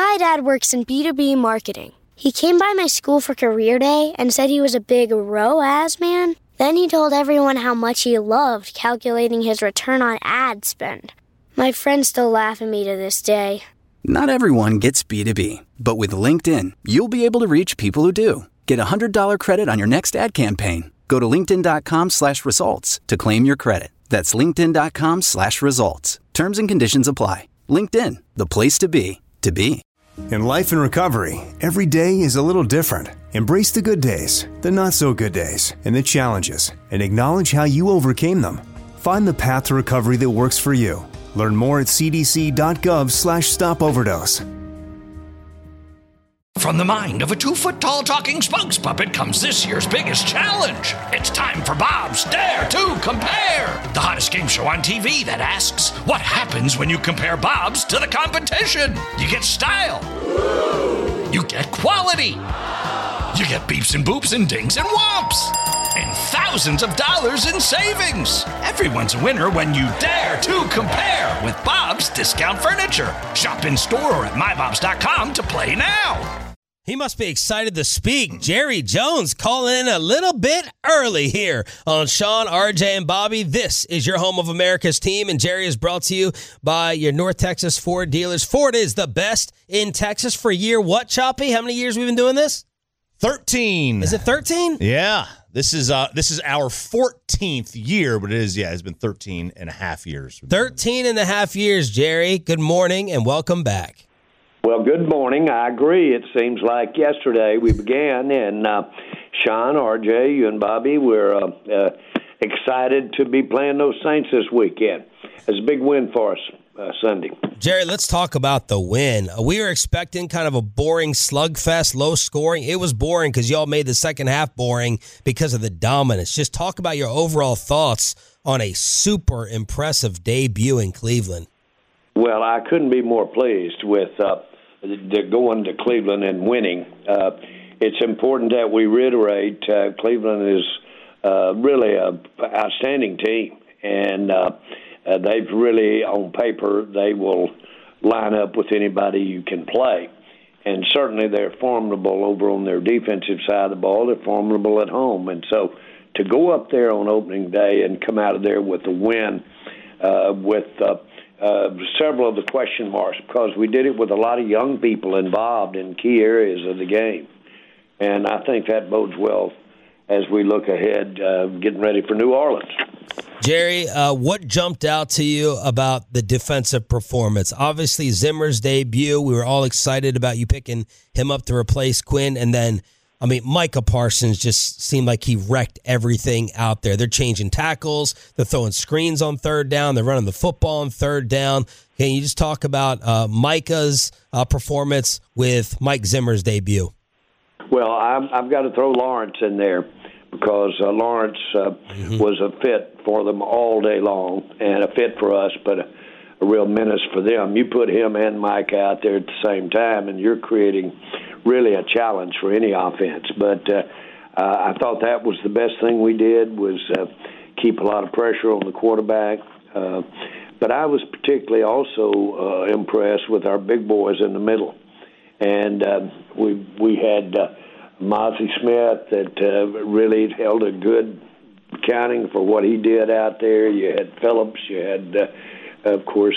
My dad works in B2B marketing. He came by my school for career day and said he was a big ROAS man. Then he told everyone how much he loved calculating his return on ad spend. My friends still laugh at me to this day. Not everyone gets B2B, but with LinkedIn, you'll be able to reach people who do. Get a $100 credit on your next ad campaign. Go to linkedin.com/results to claim your credit. That's linkedin.com/results. Terms and conditions apply. LinkedIn, the place to be, to be. In life and recovery, every day is a little different. Embrace the good days, the not so good days, and the challenges, and acknowledge how you overcame them. Find the path to recovery that works for you. Learn more at cdc.gov/stopoverdose. From the mind of a 2-foot-tall talking spokes puppet comes this year's biggest challenge. It's time for Bob's Dare to Compare, the hottest game show on TV that asks, what happens when you compare Bob's to the competition? You get style. You get quality. You get beeps and boops and dings and whomps. And thousands of dollars in savings. Everyone's a winner when you dare to compare with Bob's Discount Furniture. Shop in store or at mybobs.com to play now. He must be excited to speak. Jerry Jones calling in a little bit early here on Sean, RJ, and Bobby. This is your home of America's team, and Jerry is brought to you by your North Texas Ford dealers. Ford is the best in Texas for year what, Choppy? How many years we've been doing this? 13. Is it 13? Yeah. This is our 14th year, but it's been 13 and a half years. 13 and a half years, Jerry. Good morning and welcome back. Well, good morning. I agree. It seems like yesterday we began, and Sean, RJ, you and Bobby, we're excited to be playing those Saints this weekend. It's a big win for us Sunday. Jerry, let's talk about the win. We were expecting kind of a boring slugfest, low scoring. It was boring because y'all made the second half boring because of the dominance. Just talk about your overall thoughts on a super impressive debut in Cleveland. Well, I couldn't be more pleased with going to Cleveland and winning. It's important that we reiterate Cleveland is really an outstanding team, and they've really, on paper, they will line up with anybody you can play. And certainly they're formidable over on their defensive side of the ball. They're formidable at home. And so to go up there on opening day and come out of there with a win with several of the question marks, because we did it with a lot of young people involved in key areas of the game. And I think that bodes well as we look ahead, getting ready for New Orleans. Jerry, what jumped out to you about the defensive performance? Obviously, Zimmer's debut, we were all excited about you picking him up to replace Quinn. And then, Micah Parsons just seemed like he wrecked everything out there. They're changing tackles. They're throwing screens on third down. They're running the football on third down. Can you just talk about Micah's performance with Mike Zimmer's debut? Well, I've got to throw Lawrence in there, because Lawrence was a fit for them all day long, and a fit for us, but a real menace for them. You put him and Mike out there at the same time, and you're creating really a challenge for any offense. But I thought that was the best thing we did, was keep a lot of pressure on the quarterback. But I was particularly also impressed with our big boys in the middle. And we had Mozzie Smith that really held a good accounting for what he did out there. You had Phillips. You had, of course,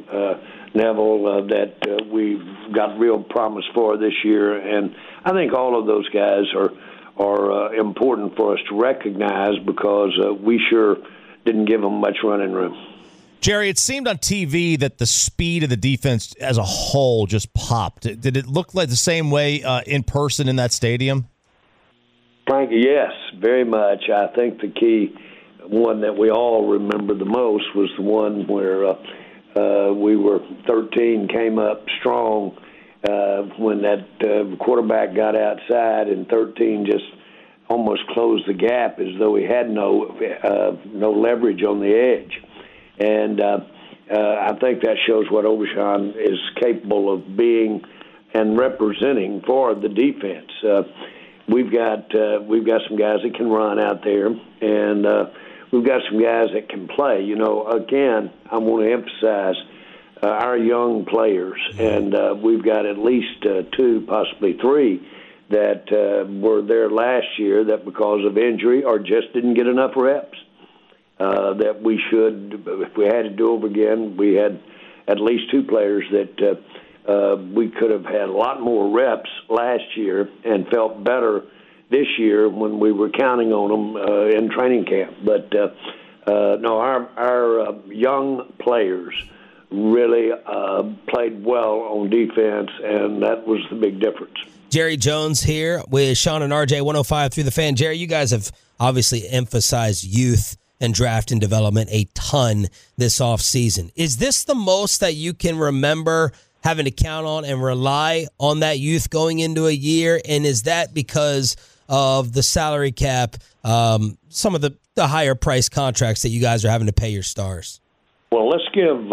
Neville that we've got real promise for this year. And I think all of those guys are important for us to recognize, because we sure didn't give them much running room. Jerry, it seemed on TV that the speed of the defense as a whole just popped. Did it look like the same way in person in that stadium? Frankie, yes, very much. I think the key one that we all remember the most was the one where we were 13, came up strong when that quarterback got outside, and 13 just almost closed the gap as though he had no leverage on the edge. And I think that shows what Overshawn is capable of being and representing for the defense. We've got some guys that can run out there, and we've got some guys that can play. Again, I want to emphasize our young players, and we've got at least 2, possibly 3, that were there last year that because of injury or just didn't get enough reps. That we should, if we had to do over again, we had at least 2 players that we could have had a lot more reps last year and felt better this year when we were counting on them in training camp. But no, our young players really played well on defense, and that was the big difference. Jerry Jones here with Sean and RJ 105 through the Fan. Jerry, you guys have obviously emphasized youth and draft and development a ton this offseason. Is this the most that you can remember having to count on and rely on that youth going into a year? And is that because of the salary cap, some of the higher price contracts that you guys are having to pay your stars? Well, let's give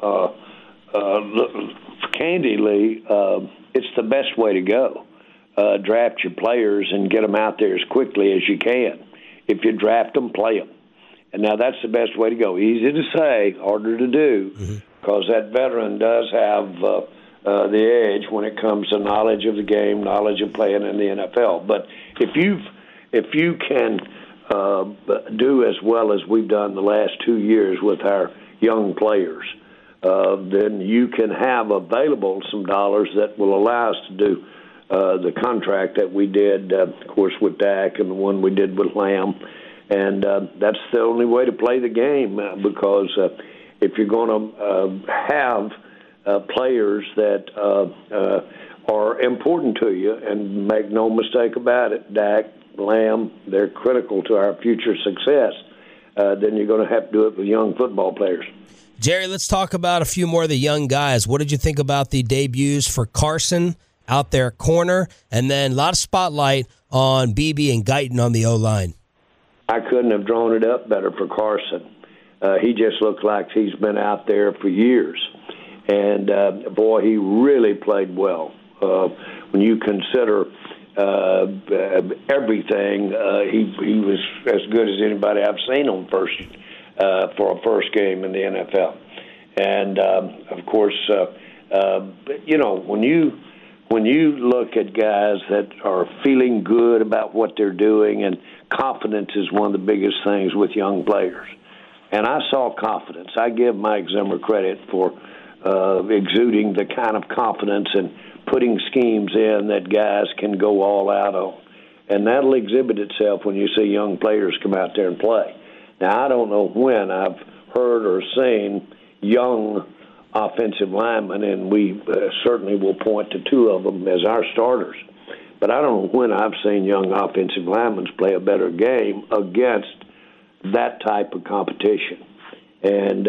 candidly, it's the best way to go. Draft your players and get them out there as quickly as you can. If you draft them, play them. And now that's the best way to go. Easy to say, harder to do, because that veteran does have the edge when it comes to knowledge of the game, knowledge of playing in the NFL. But if you can do as well as we've done the last 2 years with our young players, then you can have available some dollars that will allow us to do the contract that we did, of course, with Dak and the one we did with Lamb. And that's the only way to play the game because if you're going to have players that are important to you, and make no mistake about it, Dak, Lamb, they're critical to our future success, then you're going to have to do it with young football players. Jerry, let's talk about a few more of the young guys. What did you think about the debuts for Carson out there at corner, and then a lot of spotlight on BB and Guyton on the O-line? I couldn't have drawn it up better for Carson. He just looks like he's been out there for years. And, boy, he really played well. When you consider everything, he was as good as anybody I've seen on for a first game in the NFL. And, of course, when you look at guys that are feeling good about what they're doing, and confidence is one of the biggest things with young players. And I saw confidence. I give Mike Zimmer credit for exuding the kind of confidence and putting schemes in that guys can go all out on. And that'll exhibit itself when you see young players come out there and play. Now, I don't know when I've heard or seen young offensive linemen, and we certainly will point to 2 of them as our starters. But I don't know when I've seen young offensive linemen play a better game against that type of competition. And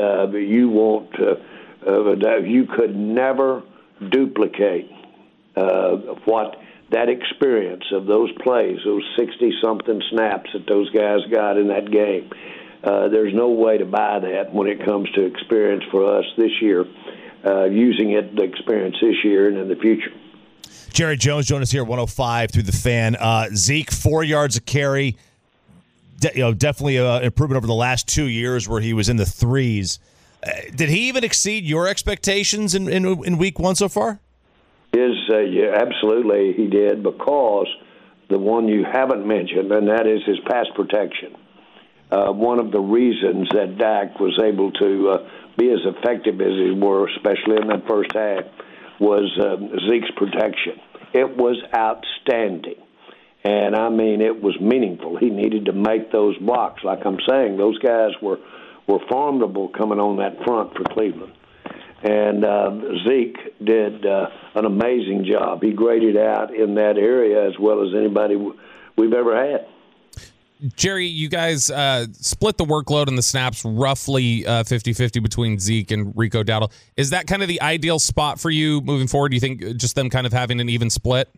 you could never duplicate what that experience of those plays, those 60-something snaps that those guys got in that game. There's no way to buy that when it comes to experience for us this year, using the experience this year and in the future. Jerry Jones joined us here at 105 through the Fan. Zeke, 4 yards a carry. Definitely an improvement over the last 2 years where he was in the 3s. Did he even exceed your expectations in week 1 so far? Yeah, absolutely he did, because the one you haven't mentioned, and that is his pass protection. One of the reasons that Dak was able to be as effective as he were, especially in that first half, was Zeke's protection. It was outstanding. And, I mean, it was meaningful. He needed to make those blocks. Like I'm saying, those guys were formidable coming on that front for Cleveland. And Zeke did an amazing job. He graded out in that area as well as anybody we've ever had. Jerry, you guys split the workload and the snaps roughly 50-50 between Zeke and Rico Dowdle. Is that kind of the ideal spot for you moving forward? Do you think just them kind of having an even split?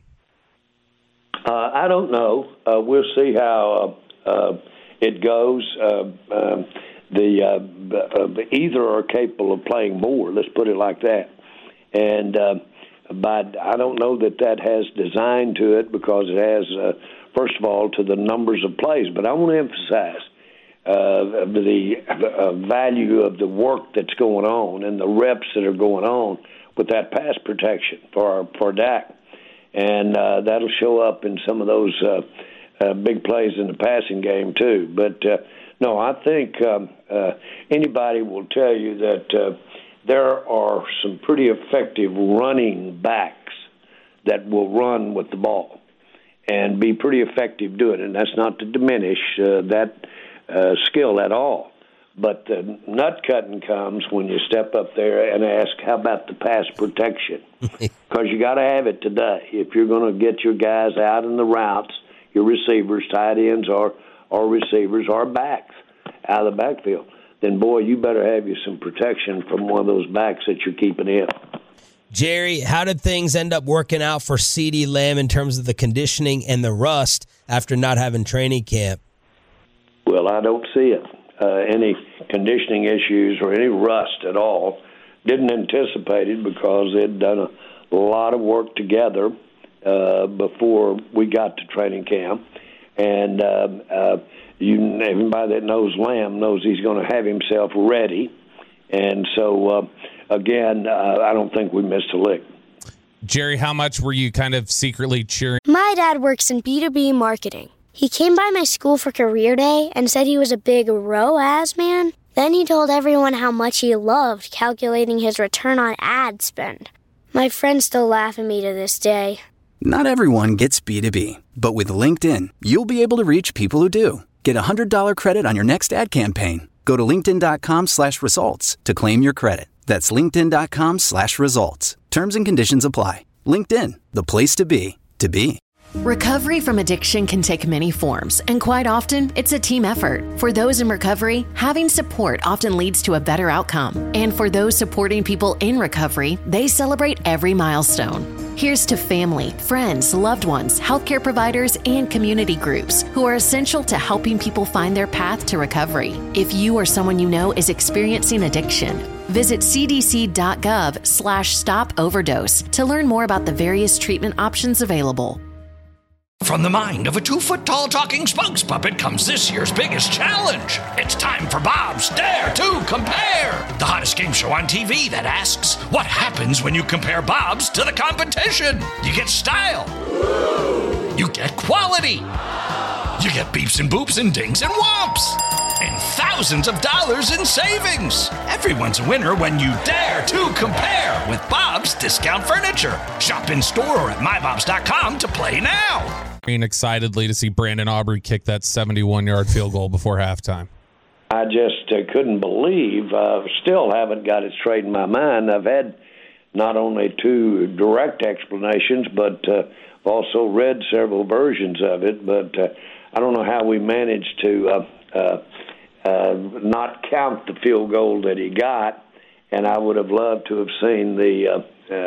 I don't know. We'll see how it goes. Either are capable of playing more, let's put it like that. And but I don't know that has design to it, because it has, first of all, to the numbers of plays. But I want to emphasize the value of the work that's going on and the reps that are going on with that pass protection for Dak. And that'll show up in some of those big plays in the passing game, too. But, no, I think anybody will tell you that there are some pretty effective running backs that will run with the ball and be pretty effective doing it. And that's not to diminish that skill at all. But the nut cutting comes when you step up there and ask, how about the pass protection? Because you got to have it today. If you're going to get your guys out in the routes, your receivers, tight ends, or receivers, or backs out of the backfield, then, boy, you better have you some protection from one of those backs that you're keeping in. Jerry, how did things end up working out for CeeDee Lamb in terms of the conditioning and the rust after not having training camp? Well, I don't see it. Any conditioning issues or any rust at all. Didn't anticipate it because they'd done a lot of work together before we got to training camp. And everybody that knows Lamb knows he's going to have himself ready. And so, again, I don't think we missed a lick. Jerry, how much were you kind of secretly cheering? My dad works in B2B marketing. He came by my school for career day and said he was a big ROAS man. Then he told everyone how much he loved calculating his return on ad spend. My friends still laugh at me to this day. Not everyone gets B2B, but with LinkedIn, you'll be able to reach people who do. Get a $100 credit on your next ad campaign. Go to linkedin.com/results to claim your credit. That's linkedin.com/results. Terms and conditions apply. LinkedIn, the place to be, to be. Recovery from addiction can take many forms, and quite often, it's a team effort. For those in recovery, having support often leads to a better outcome. And for those supporting people in recovery, they celebrate every milestone. Here's to family, friends, loved ones, healthcare providers, and community groups who are essential to helping people find their path to recovery. If you or someone you know is experiencing addiction, visit cdc.gov/stop overdose to learn more about the various treatment options available. From the mind of a 2-foot-tall talking spokes puppet comes this year's biggest challenge. It's time for Bob's Dare to Compare, the hottest game show on TV that asks, what happens when you compare Bob's to the competition? You get style. You get quality. You get beeps and boops and dings and whomps. And thousands of dollars in savings. Everyone's a winner when you dare to compare with Bob's Discount Furniture. Shop in store or at mybobs.com to play now. Excitedly to see Brandon Aubrey kick that 71-yard field goal before halftime. I just couldn't believe, still haven't got it straight in my mind. I've had not only two direct explanations, but also read several versions of it. But I don't know how we managed to not count the field goal that he got, and I would have loved to have seen the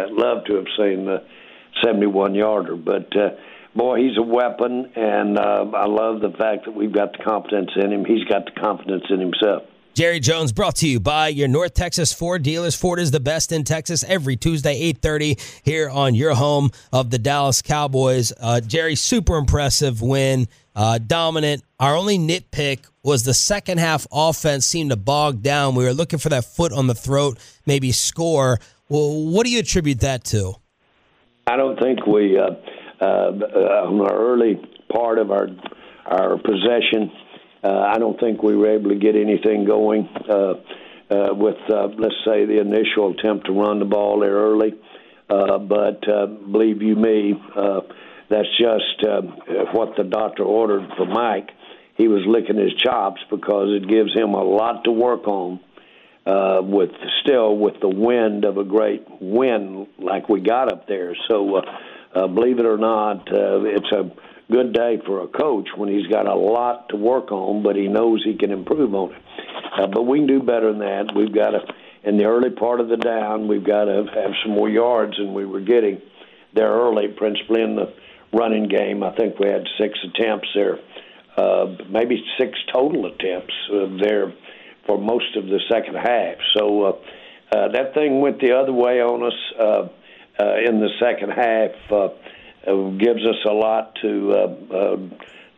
71-yarder. But boy, he's a weapon, and I love the fact that we've got the confidence in him. He's got the confidence in himself. Jerry Jones brought to you by your North Texas Ford dealers. Ford is the best in Texas every Tuesday, 8:30 here on your home of the Dallas Cowboys. Jerry, super impressive win, dominant. Our only nitpick was the second half offense seemed to bog down. We were looking for that foot on the throat, maybe score. Well, what do you attribute that to? I don't think we, on the early part of our possession, I don't think we were able to get anything going with, let's say, the initial attempt to run the ball there early. But believe you me, that's just what the doctor ordered for Mike. He was licking his chops because it gives him a lot to work on with the wind of a great win like we got up there. So believe it or not, it's a good day for a coach when he's got a lot to work on, but he knows he can improve on it. But we can do better than that. We've got to, in the early part of the down, we've got to have some more yards than we were getting there early, principally in the running game. I think we had 6 attempts there, maybe 6 total attempts there for most of the second half. So that thing went the other way on us in the second half. Gives us a lot to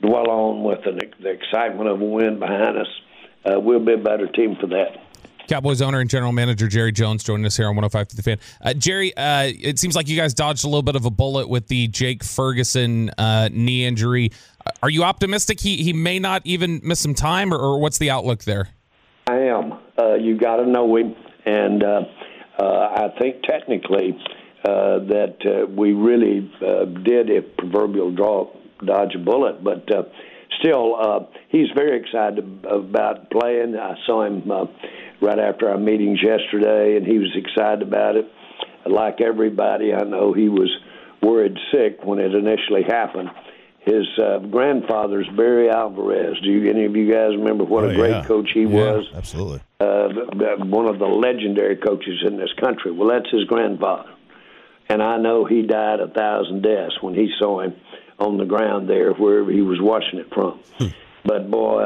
dwell on with the excitement of a win behind us. We'll be a better team for that. Cowboys owner and general manager Jerry Jones joining us here on 105 to the Fan. Jerry, it seems like you guys dodged a little bit of a bullet with the Jake Ferguson knee injury. Are you optimistic he may not even miss some time, or what's the outlook there? I am. You got to know him, and I think technically that we really did a proverbial dodge a bullet, but still, he's very excited about playing. I saw him right after our meetings yesterday, and he was excited about it. Like everybody, I know he was worried sick when it initially happened. His grandfather's Barry Alvarez. Do any of you guys remember what a great coach he was? Absolutely. One of the legendary coaches in this country. Well, that's his grandfather. And I know he died 1,000 deaths when he saw him on the ground there wherever he was watching it from. But, boy,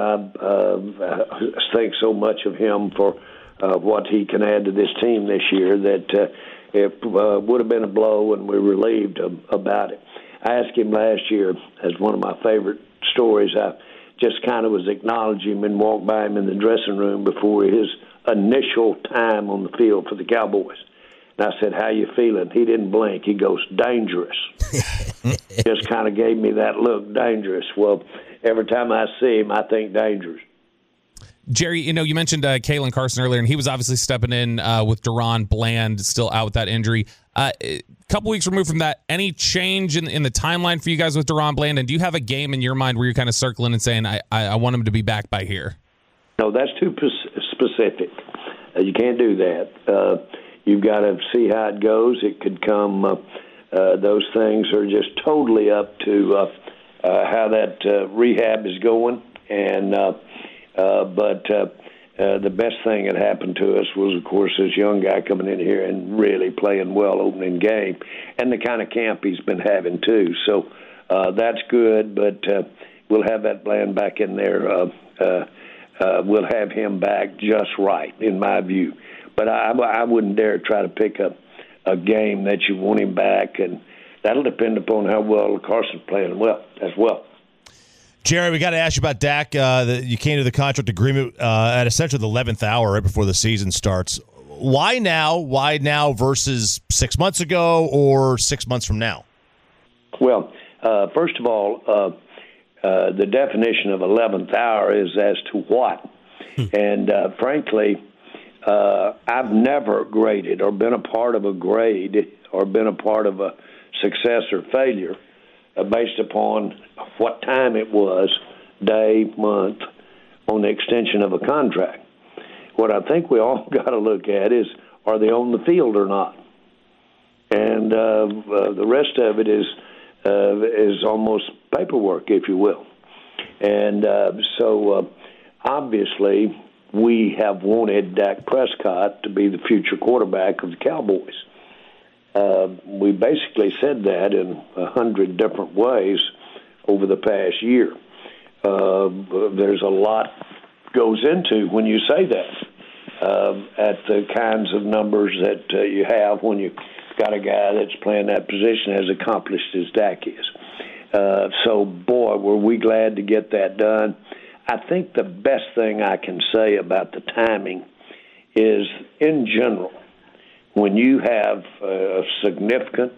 I think so much of him for what he can add to this team this year that it would have been a blow, and we're relieved about it. I asked him last year, as one of my favorite stories, I just kind of was acknowledging him and walked by him in the dressing room before his initial time on the field for the Cowboys. And I said, "How you feeling?" He didn't blink. He goes, "Dangerous." Just kind of gave me that look, dangerous. Well, every time I see him, I think dangerous. Jerry, you mentioned Kalen Carson earlier, and he was obviously stepping in with Deron Bland still out with that injury. A couple weeks removed from that, any change in the timeline for you guys with Deron Bland? And do you have a game in your mind where you're kind of circling and saying, I want him to be back by here? No, that's too specific. You can't do that. You've got to see how it goes. It could come. Those things are just totally up to how that rehab is going. And but the best thing that happened to us was, of course, this young guy coming in here and really playing well opening game, and the kind of camp he's been having too. So that's good, but we'll have that Bland back in there. We'll have him back just right, in my view. But I wouldn't dare try to pick up a game that you want him back, and that'll depend upon how well Carson's playing well as well. Jerry, we got to ask you about Dak. You came to the contract agreement at essentially the 11th hour right before the season starts. Why now? Why now versus 6 months ago or 6 months from now? Well, first of all, the definition of 11th hour is as to what. And frankly, I've never graded or been a part of a grade or been a part of a success or failure based upon what time it was, day, month, on the extension of a contract. What I think we all got to look at is, are they on the field or not? And the rest of it is almost paperwork, if you will. And so obviously we have wanted Dak Prescott to be the future quarterback of the Cowboys. We basically said that in 100 different ways over the past year. There's a lot goes into when you say that at the kinds of numbers that you have when you got a guy that's playing that position as accomplished as Dak is. So, boy, were we glad to get that done. I think the best thing I can say about the timing is, in general, when you have a significant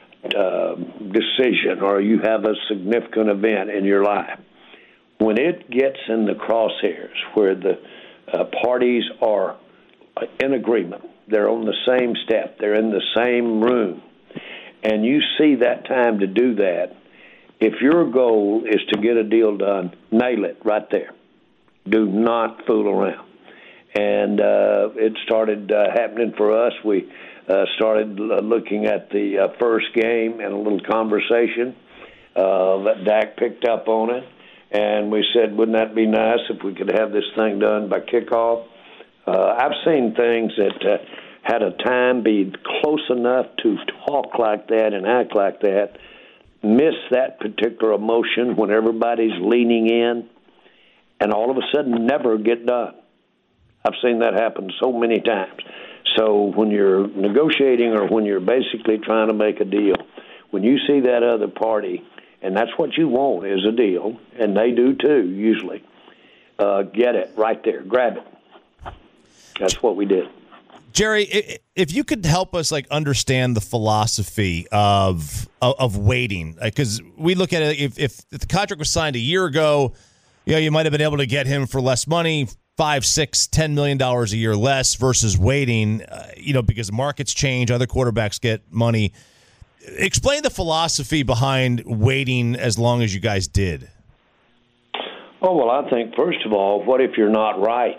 decision or you have a significant event in your life, when it gets in the crosshairs where the parties are in agreement, they're on the same step, they're in the same room, and you see that time to do that, if your goal is to get a deal done, nail it right there. Do not fool around. And it started happening for us. We started looking at the first game and a little conversation that Dak picked up on it. And we said, wouldn't that be nice if we could have this thing done by kickoff? I've seen things that had a time be close enough to talk like that and act like that, miss that particular emotion when everybody's leaning in, and all of a sudden never get done. I've seen that happen so many times. So when you're negotiating or when you're basically trying to make a deal, when you see that other party and that's what you want is a deal, and they do too, usually. Get it right there. Grab it. That's what we did. Jerry, if you could help us understand the philosophy of waiting, because we look at it, if the contract was signed a year ago, you might have been able to get him for less money, $5, $6, $10 million a year less versus waiting, because markets change, other quarterbacks get money. Explain the philosophy behind waiting as long as you guys did. Oh, well, I think, first of all, what if you're not right?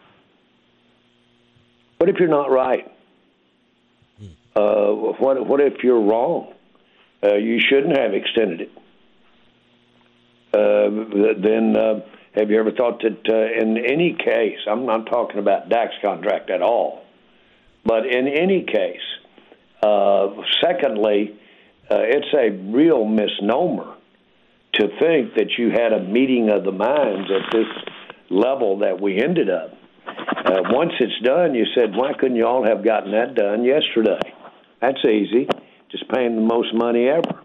What if you're not right? What if you're wrong? You shouldn't have extended it. Then have you ever thought that in any case, I'm not talking about Dak's contract at all, but in any case, secondly, it's a real misnomer to think that you had a meeting of the minds at this level that we ended up. Once it's done, you said, why couldn't you all have gotten that done yesterday? That's easy, just paying the most money ever.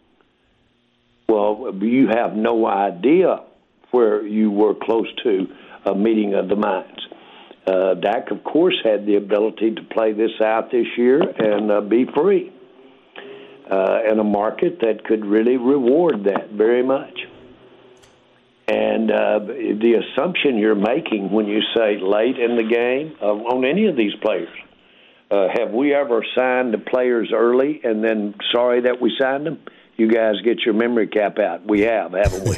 Well, you have no idea where you were close to a meeting of the minds. Dak, of course, had the ability to play this out this year and be free in a market that could really reward that very much. And the assumption you're making when you say late in the game on any of these players, have we ever signed the players early and then sorry that we signed them? You guys get your memory cap out. We have, haven't we?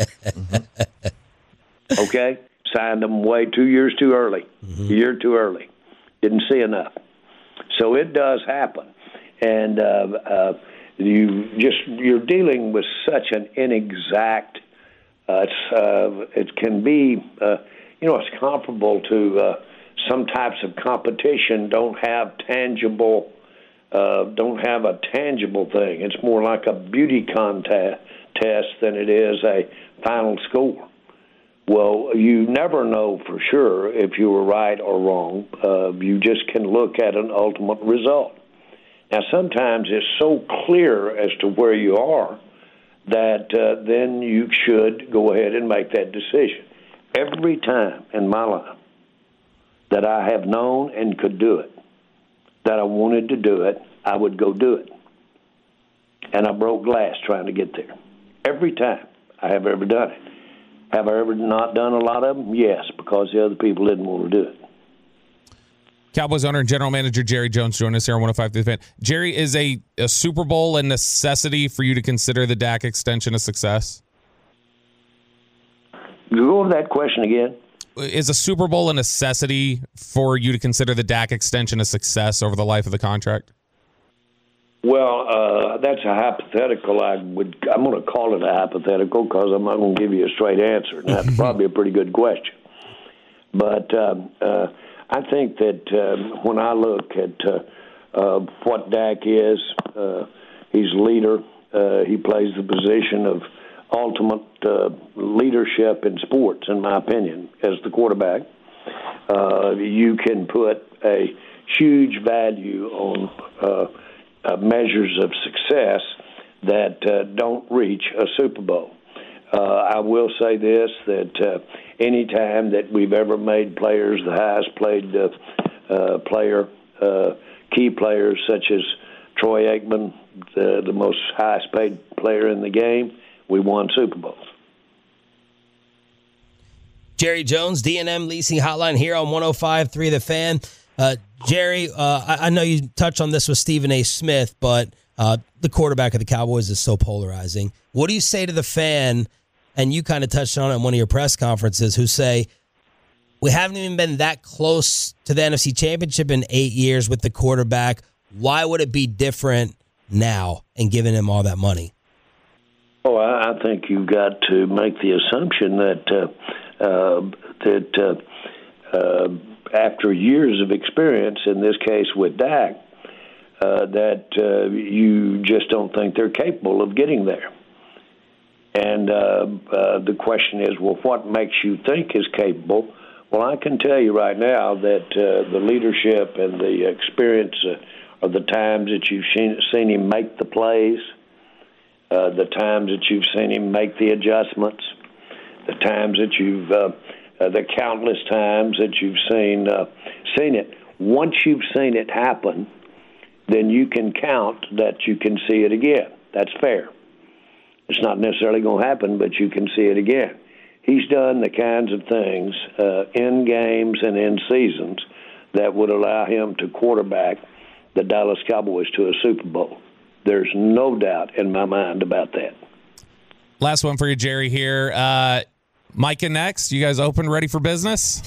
Okay? Signed them 2 years too early, a year too early. Didn't see enough. So it does happen. And you're dealing with such an inexact. It can be, it's comparable to some types of competition don't have a tangible thing. It's more like a beauty contest than it is a final score. Well, you never know for sure if you were right or wrong. You just can look at an ultimate result. Now, sometimes it's so clear as to where you are that then you should go ahead and make that decision. Every time in my life that I have known and could do it, that I wanted to do it, I would go do it. And I broke glass trying to get there. Every time I have ever done it. Have I ever not done a lot of them? Yes, because the other people didn't want to do it. Cowboys owner and general manager Jerry Jones join us here on 105 through the Fan. Jerry, is a Super Bowl a necessity for you to consider the Dak extension a success? Go over that question again. Is a Super Bowl a necessity for you to consider the Dak extension a success over the life of the contract? Well, that's a hypothetical. I'm going to call it a hypothetical because I'm not going to give you a straight answer. And that's probably a pretty good question. But I think that when I look at what Dak is, he's a leader. He plays the position of ultimate leadership in sports, in my opinion, as the quarterback. You can put a huge value on measures of success that don't reach a Super Bowl. I will say this, that any time that we've ever made players the highest paid player, key players such as Troy Aikman, the most highest paid player in the game, we won Super Bowls. Jerry Jones, D&M Leasing Hotline here on 105.3 The Fan. Jerry, I know you touched on this with Stephen A. Smith, but the quarterback of the Cowboys is so polarizing. What do you say to the fan, and you kind of touched on it in one of your press conferences, who say, we haven't even been that close to the NFC Championship in 8 years with the quarterback. Why would it be different now and giving him all that money? Oh, I think you've got to make the assumption that after years of experience, in this case with Dak, that you just don't think they're capable of getting there. And the question is, well, what makes you think is capable? Well, I can tell you right now that the leadership and the experience of the times that you've seen him make the plays, the times that you've seen him make the adjustments, the times that you've, the countless times that you've seen it. Once you've seen it happen, then you can count that you can see it again. That's fair. It's not necessarily going to happen, but you can see it again. He's done the kinds of things in games and in seasons that would allow him to quarterback the Dallas Cowboys to a Super Bowl. There's no doubt in my mind about that. Last one for you, Jerry, here. Micah next. You guys open, ready for business?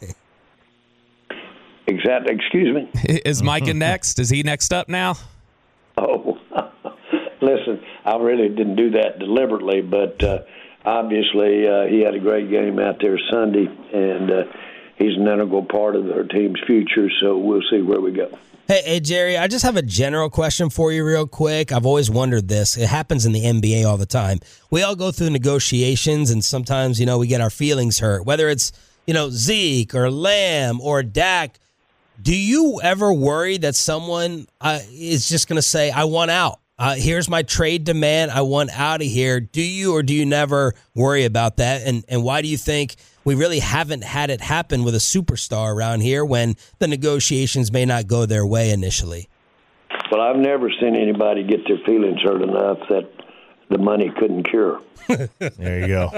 Exactly. Excuse me? Is Micah next? Is he next up now? Oh, listen, I really didn't do that deliberately, but obviously he had a great game out there Sunday, and he's an integral part of our team's future, so we'll see where we go. Hey, Jerry, I just have a general question for you real quick. I've always wondered this. It happens in the NBA all the time. We all go through negotiations, and sometimes, we get our feelings hurt, whether it's, Zeke or Lamb or Dak. Do you ever worry that someone is just going to say, I want out? Here's my trade demand. I want out of here. Do you or do you never worry about that? And why do you think we really haven't had it happen with a superstar around here when the negotiations may not go their way initially? Well, I've never seen anybody get their feelings hurt enough that the money couldn't cure. There you go.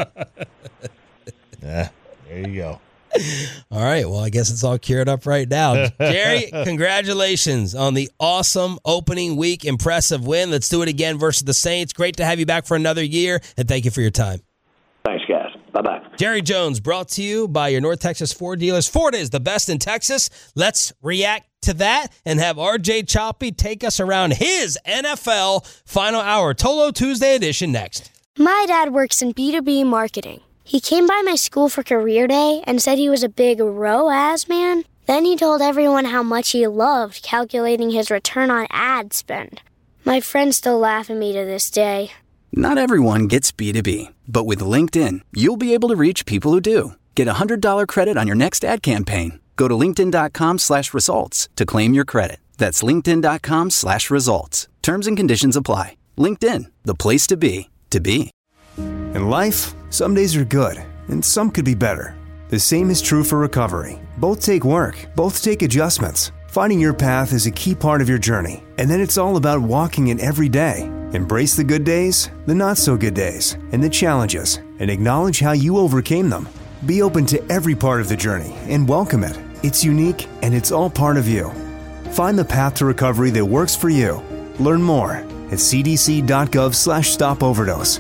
Yeah, there you go. All right. Well, I guess it's all cured up right now. Jerry, congratulations on the awesome opening week impressive win. Let's do it again versus the Saints. Great to have you back for another year, and thank you for your time. Thanks, guys. Bye-bye. Jerry Jones, brought to you by your North Texas Ford dealers. Ford is the best in Texas. Let's react to that and have RJ Choppy take us around his NFL Final Hour Tolo Tuesday edition next. My dad works in B2B marketing. He came by my school for career day and said he was a big ROAS man. Then he told everyone how much he loved calculating his return on ad spend. My friends still laugh at me to this day. Not everyone gets B2B, but with LinkedIn, you'll be able to reach people who do. Get a $100 credit on your next ad campaign. Go to linkedin.com/results to claim your credit. That's linkedin.com/results. Terms and conditions apply. LinkedIn, the place to be, to be. In life, some days are good, and some could be better. The same is true for recovery. Both take work, both take adjustments. Finding your path is a key part of your journey, and then it's all about walking it every day. Embrace the good days, the not-so-good days, and the challenges, and acknowledge how you overcame them. Be open to every part of the journey and welcome it. It's unique, and it's all part of you. Find the path to recovery that works for you. Learn more at cdc.gov/stopoverdose.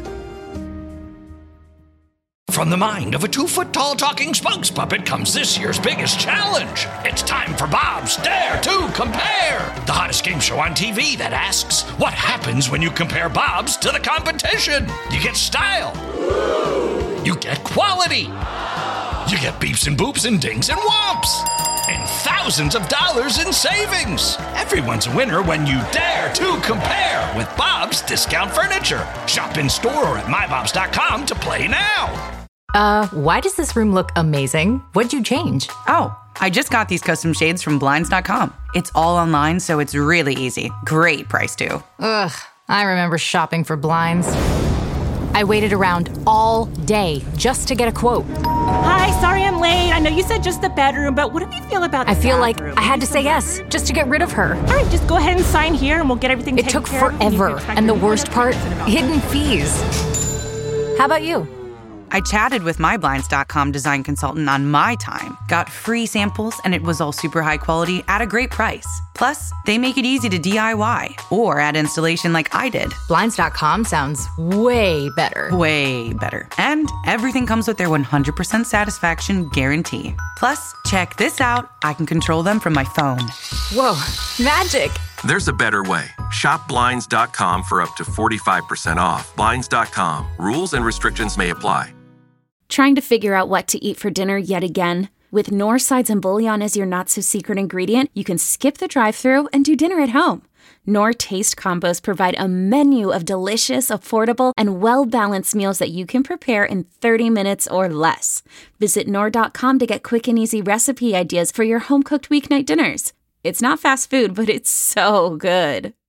From the mind of a 2-foot-tall talking spokes puppet comes this year's biggest challenge. It's time for Bob's Dare to Compare, the hottest game show on TV that asks, what happens when you compare Bob's to the competition? You get style. You get quality. You get beeps and boops and dings and whomps. And thousands of dollars in savings. Everyone's a winner when you dare to compare with Bob's Discount Furniture. Shop in store or at mybobs.com to play now. Why does this room look amazing? What'd you change? Oh, I just got these custom shades from Blinds.com. It's all online, so it's really easy. Great price, too. Ugh, I remember shopping for blinds. I waited around all day just to get a quote. Hi, sorry I'm late. I know you said just the bedroom, but what do you feel about the I feel bathroom? like I had to say yes just to get rid of her. All right, just go ahead and sign here and we'll get everything taken care of. It took forever, and the worst part, hidden fees. How about you? I chatted with my Blinds.com design consultant on my time, got free samples, and it was all super high quality at a great price. Plus, they make it easy to DIY or add installation like I did. Blinds.com sounds way better. Way better. And everything comes with their 100% satisfaction guarantee. Plus, check this out. I can control them from my phone. Whoa, magic. There's a better way. Shop Blinds.com for up to 45% off. Blinds.com. Rules and restrictions may apply. Trying to figure out what to eat for dinner yet again? With Knorr sides and bouillon as your not-so-secret ingredient, you can skip the drive-thru and do dinner at home. Knorr Taste Combos provide a menu of delicious, affordable, and well-balanced meals that you can prepare in 30 minutes or less. Visit Knorr.com to get quick and easy recipe ideas for your home-cooked weeknight dinners. It's not fast food, but it's so good.